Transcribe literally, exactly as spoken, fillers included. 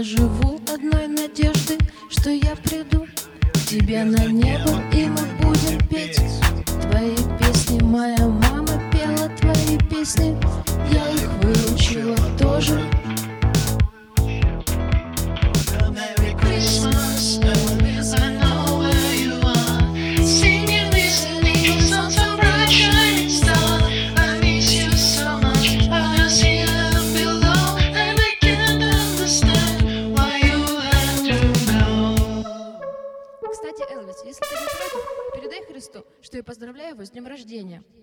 Я живу одной надеждой, что я приду к тебе на небо, и мы будем петь твои песни. Моя мама пела твои песни, я их выучила тоже. Кстати, Элвис, если ты не против, передай Христу, что я поздравляю его с днем рождения.